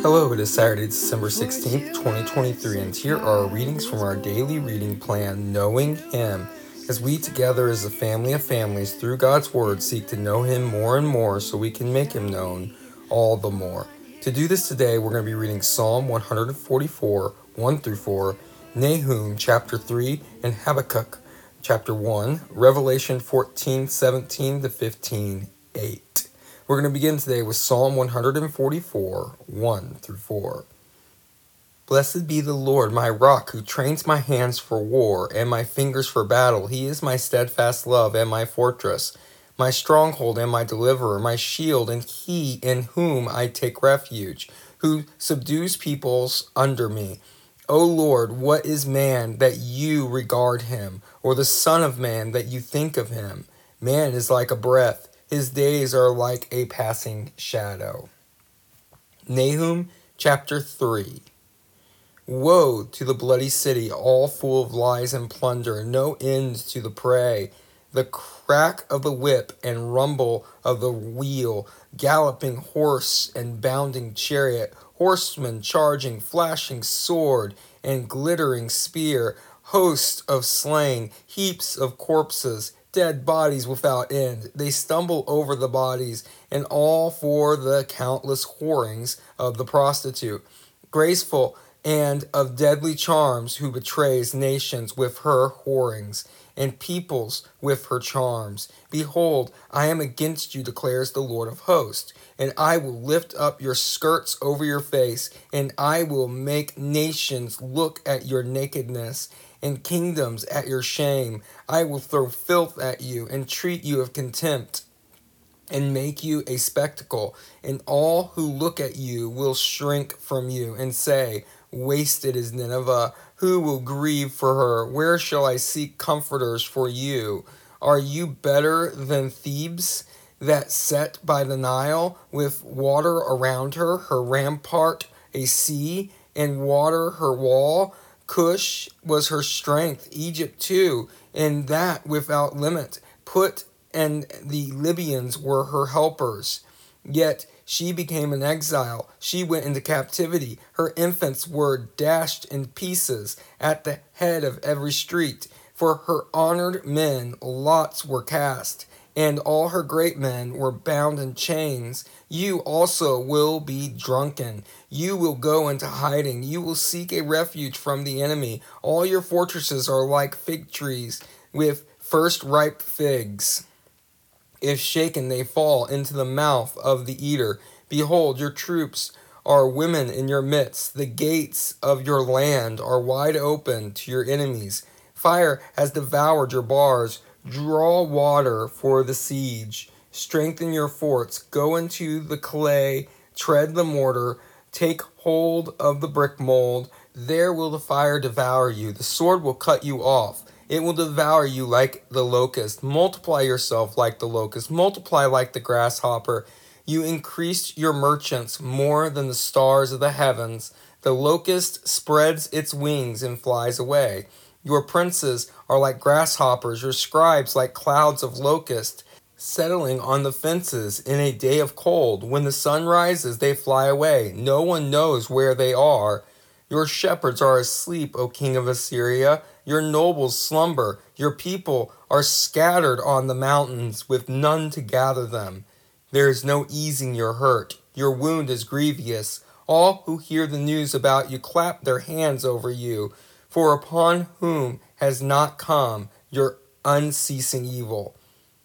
Hello, it is Saturday, December 16th, 2023, and here are our readings from our daily reading plan, Knowing Him, as we together as a family of families through God's Word seek to know Him more and more so we can make Him known all the more. To do this today, we're going to be reading Psalm 144, 1 through 4, Nahum chapter 3, and Habakkuk chapter 1, Revelation 14, 17 to 15, 8. We're going to begin today with Psalm 144, 1 through 4. Blessed be the Lord, my rock, who trains my hands for war and my fingers for battle. He is my steadfast love and my fortress, my stronghold and my deliverer, my shield, and he in whom I take refuge, who subdues peoples under me. O Lord, what is man that you regard him, or the son of man that you think of him? Man is like a breath. His days are like a passing shadow. Nahum chapter 3. Woe to the bloody city, all full of lies and plunder, no end to the prey. The crack of the whip and rumble of the wheel, galloping horse and bounding chariot, horsemen charging, flashing sword and glittering spear, hosts of slain, heaps of corpses, dead bodies without end. They stumble over the bodies, and all for the countless whorings of the prostitute. Graceful and of deadly charms, who betrays nations with her whorings, and peoples with her charms. Behold, I am against you, declares the Lord of hosts, and I will lift up your skirts over your face, and I will make nations look at your nakedness, and kingdoms at your shame. I will throw filth at you, and treat you of contempt, and make you a spectacle, and all who look at you will shrink from you, and say, Wasted is Nineveh. Who will grieve for her? Where shall I seek comforters for you? Are you better than Thebes, that set by the Nile, with water around her, her rampart a sea, and water her wall? Cush was her strength, Egypt too, and that without limit. Put and the Libyans were her helpers. Yet she became an exile. She went into captivity. Her infants were dashed in pieces at the head of every street. For her honored men lots were cast, and all her great men were bound in chains. You also will be drunken. You will go into hiding. You will seek a refuge from the enemy. All your fortresses are like fig trees with first ripe figs. If shaken, they fall into the mouth of the eater. Behold, your troops are women in your midst. The gates of your land are wide open to your enemies. Fire has devoured your bars. Draw water for the siege. Strengthen your forts. Go into the clay. Tread the mortar. Take hold of the brick mold. There will the fire devour you. The sword will cut you off. It will devour you like the locust. Multiply yourself like the locust. Multiply like the grasshopper. You increased your merchants more than the stars of the heavens. The locust spreads its wings and flies away. Your princes are like grasshoppers, your scribes like clouds of locusts, settling on the fences in a day of cold. When the sun rises, they fly away. No one knows where they are. Your shepherds are asleep, O king of Assyria. Your nobles slumber. Your people are scattered on the mountains, with none to gather them. There is no easing your hurt. Your wound is grievous. All who hear the news about you clap their hands over you. For upon whom has not come your unceasing evil?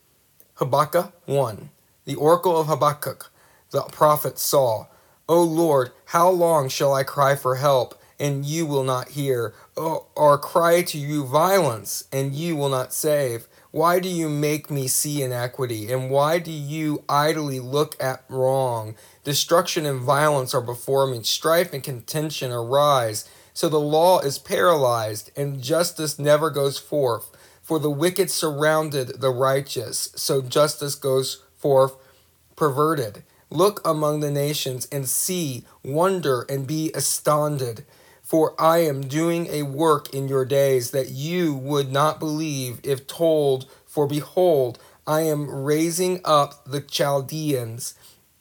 Habakkuk 1. The oracle of Habakkuk, the prophet, saw. O Lord, how long shall I cry for help, and you will not hear? Or cry to you violence, and you will not save? Why do you make me see iniquity, and why do you idly look at wrong? Destruction and violence are before me, strife and contention arise. So the law is paralyzed, and justice never goes forth. For the wicked surrounded the righteous, so justice goes forth perverted. Look among the nations and see, wonder and be astounded. For I am doing a work in your days that you would not believe if told. For behold, I am raising up the Chaldeans,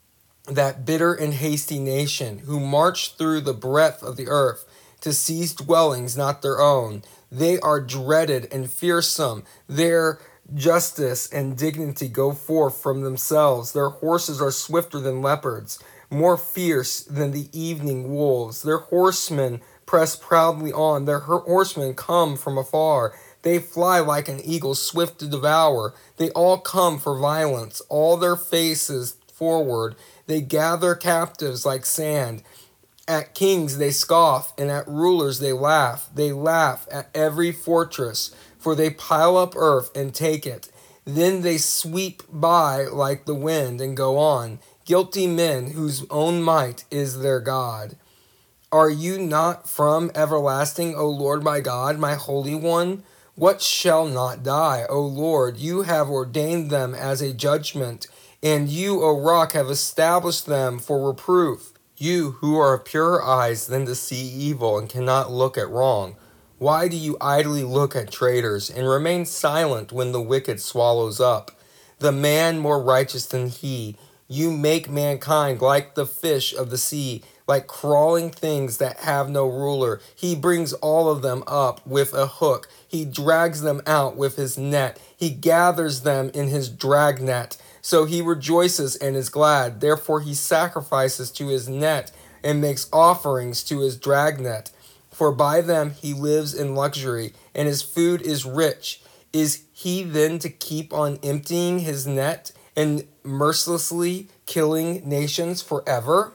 that bitter and hasty nation, who march through the breadth of the earth to seize dwellings not their own. They are dreaded and fearsome. Their justice and dignity go forth from themselves. Their horses are swifter than leopards, more fierce than the evening wolves. Their horsemen press proudly on. Their horsemen come from afar. They fly like an eagle, swift to devour. They all come for violence, all their faces forward. They gather captives like sand. At kings they scoff, and at rulers they laugh. They laugh at every fortress, for they pile up earth and take it. Then they sweep by like the wind and go on, guilty men whose own might is their God. Are you not from everlasting, O Lord my God, my Holy One? What shall not die, O Lord? You have ordained them as a judgment, and you, O Rock, have established them for reproof. You who are of purer eyes than to see evil and cannot look at wrong, why do you idly look at traitors and remain silent when the wicked swallows up the man more righteous than he? You make mankind like the fish of the sea, like crawling things that have no ruler. He brings all of them up with a hook. He drags them out with his net. He gathers them in his dragnet. So he rejoices and is glad. Therefore he sacrifices to his net and makes offerings to his dragnet. For by them he lives in luxury, and his food is rich. Is he then to keep on emptying his net and mercilessly killing nations forever?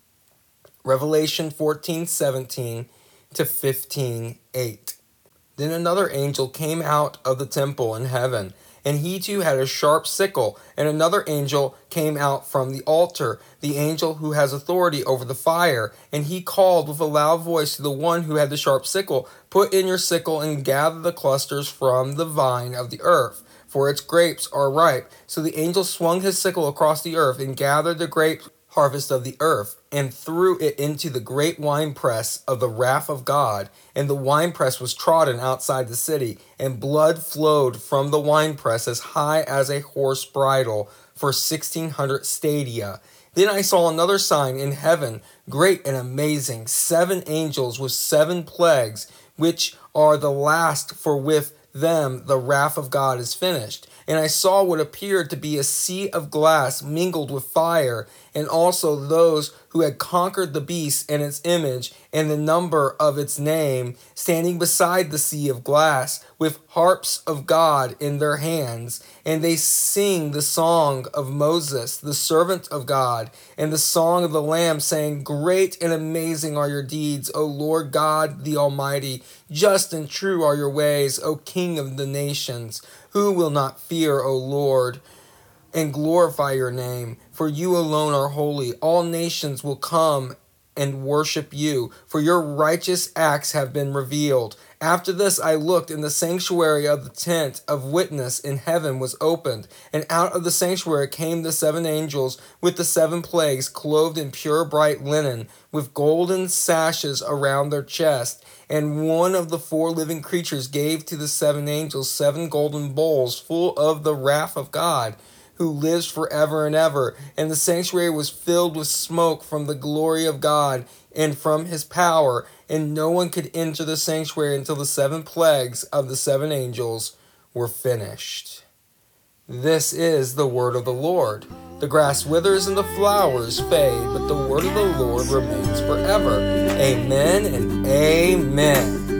Revelation 14:17 to 15:8. Then another angel came out of the temple in heaven, and he too had a sharp sickle. And another angel came out from the altar, the angel who has authority over the fire. And he called with a loud voice to the one who had the sharp sickle, "Put in your sickle and gather the clusters from the vine of the earth, for its grapes are ripe." So the angel swung his sickle across the earth and gathered the grape harvest of the earth, and threw it into the great winepress of the wrath of God. And the winepress was trodden outside the city, and blood flowed from the winepress as high as a horse bridle for 1,600 stadia. Then I saw another sign in heaven, great and amazing, 7 angels with 7 plagues, which are the last, for with them the wrath of God is finished. And I saw what appeared to be a sea of glass mingled with fire, and also those who had conquered the beast and its image and the number of its name, standing beside the sea of glass, with harps of God in their hands. And they sing the song of Moses, the servant of God, and the song of the Lamb, saying, "Great and amazing are your deeds, O Lord God the Almighty. Just and true are your ways, O King of the nations. Who will not fear, O Lord, and glorify your name? For you alone are holy. All nations will come and worship you, for your righteous acts have been revealed." After this I looked, and the sanctuary of the tent of witness in heaven was opened, and out of the sanctuary came the 7 angels with the 7 plagues, clothed in pure bright linen, with golden sashes around their chest. And one of the 4 living creatures gave to the 7 angels 7 golden bowls full of the wrath of God, who lives forever and ever. And the sanctuary was filled with smoke from the glory of God and from his power, and no one could enter the sanctuary until the 7 plagues of the 7 angels were finished. This is the word of the Lord. The grass withers and the flowers fade, but the word of the Lord remains forever. Amen and amen.